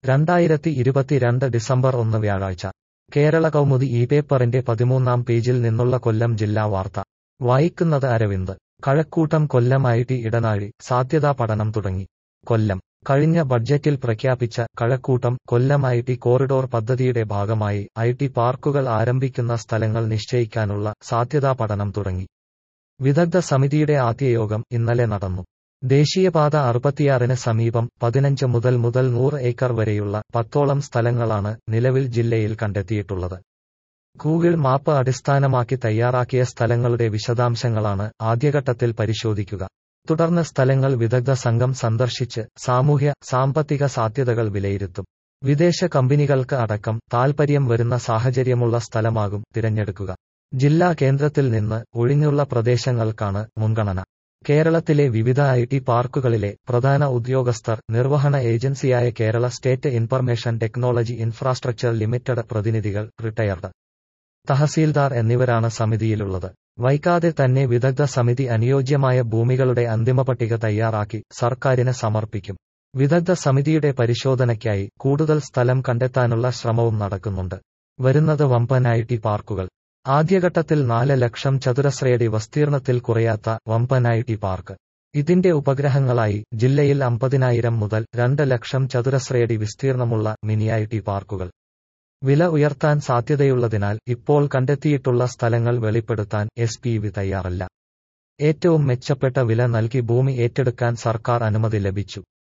2022 December 1 വ്യാഴാഴ്ച കേരള കൗമുദി ഈ പേപ്പറിന്റെ 13-ാം പേജിൽ നിന്നുള്ള കൊല്ലം ജില്ലാ വാർത്ത വായിക്കുന്നത് അരവിന്ദ്. കഴക്കൂട്ടം കൊല്ലം ഐ.ടി. ഇടനാഴി സാധ്യതാ പഠനം തുടങ്ങി. കൊല്ലം കഴിഞ്ഞ ബഡ്ജറ്റിൽ പ്രഖ്യാപിച്ച കഴക്കൂട്ടം കൊല്ലം ഐ.ടി. കോറിഡോർ പദ്ധതിയുടെ ഭാഗമായി ഐ.ടി. പാർക്കുകൾ ആരംഭിക്കുന്ന സ്ഥലങ്ങൾ നിശ്ചയിക്കാനുള്ള സാധ്യതാ പഠനം തുടങ്ങി. വിദഗ്ധ സമിതിയുടെ ആദ്യ യോഗം ഇന്നലെ നടന്നു. ദേശീയപാത 66-ന് സമീപം 15 മുതൽ 100 ഏക്കർ വരെയുള്ള 10ഓളം സ്ഥലങ്ങളാണ് നിലവിൽ ജില്ലയിൽ കണ്ടെത്തിയിട്ടുള്ളത്. ഗൂഗിൾ മാപ്പ് അടിസ്ഥാനമാക്കി തയ്യാറാക്കിയ സ്ഥലങ്ങളുടെ വിശദാംശങ്ങളാണ് ആദ്യഘട്ടത്തിൽ പരിശോധിക്കുക. തുടർന്ന് സ്ഥലങ്ങൾ വിദഗ്ധ സംഘം സന്ദർശിച്ച് സാമൂഹ്യ സാമ്പത്തിക സാധ്യതകൾ വിലയിരുത്തും. വിദേശ കമ്പനികൾക്ക് അടക്കം താൽപര്യം വരുന്ന സാഹചര്യമുള്ള സ്ഥലമാകും തിരഞ്ഞെടുക്കുക. ജില്ലാ കേന്ദ്രത്തിൽ നിന്ന് ഒഴിഞ്ഞുള്ള പ്രദേശങ്ങൾക്കാണ് മുൻഗണന. കേരളത്തിലെ വിവിധ ഐ.ടി. പാർക്കുകളിലെ പ്രധാന ഉദ്യോഗസ്ഥർ, നിർവഹണ ഏജൻസിയായ Kerala state information technology infrastructure limited പ്രതിനിധികൾ, റിട്ടയർഡ് തഹസീൽദാർ എന്നിവരാണ് സമിതിയിലുള്ളത്. വൈകാതെ തന്നെ വിദഗ്ധ സമിതി അനുയോജ്യമായ ഭൂമികളുടെ അന്തിമപട്ടിക തയ്യാറാക്കി സർക്കാരിന് സമർപ്പിക്കും. വിദഗ്ധ സമിതിയുടെ പരിശോധനയ്ക്കായി കൂടുതൽ സ്ഥലം കണ്ടെത്താനുള്ള ശ്രമവും നടക്കുന്നുണ്ട്. വരുന്നത് വമ്പൻ ഐ.ടി. പാർക്കുകൾ. ആദ്യഘട്ടത്തിൽ 4 ലക്ഷം ചതുരശ്രയടി വിസ്തീർണത്തിൽ കുറയാത്ത വമ്പൻ ഐ.ടി. പാർക്ക്. ഇതിന്റെ ഉപഗ്രഹങ്ങളായി ജില്ലയിൽ 50,000 മുതൽ 2 ലക്ഷം ചതുരശ്രയടി വിസ്തീർണമുള്ള മിനി ഐ.ടി. പാർക്കുകൾ. വില ഉയർത്താൻ സാധ്യതയുള്ളതിനാൽ ഇപ്പോൾ കണ്ടെത്തിയിട്ടുള്ള സ്ഥലങ്ങൾ വെളിപ്പെടുത്താൻ എസ്.പി.വി. തയ്യാറല്ല. ഏറ്റവും മെച്ചപ്പെട്ട വില നൽകി ഭൂമി ഏറ്റെടുക്കാൻ സർക്കാർ അനുമതി ലഭിച്ചു.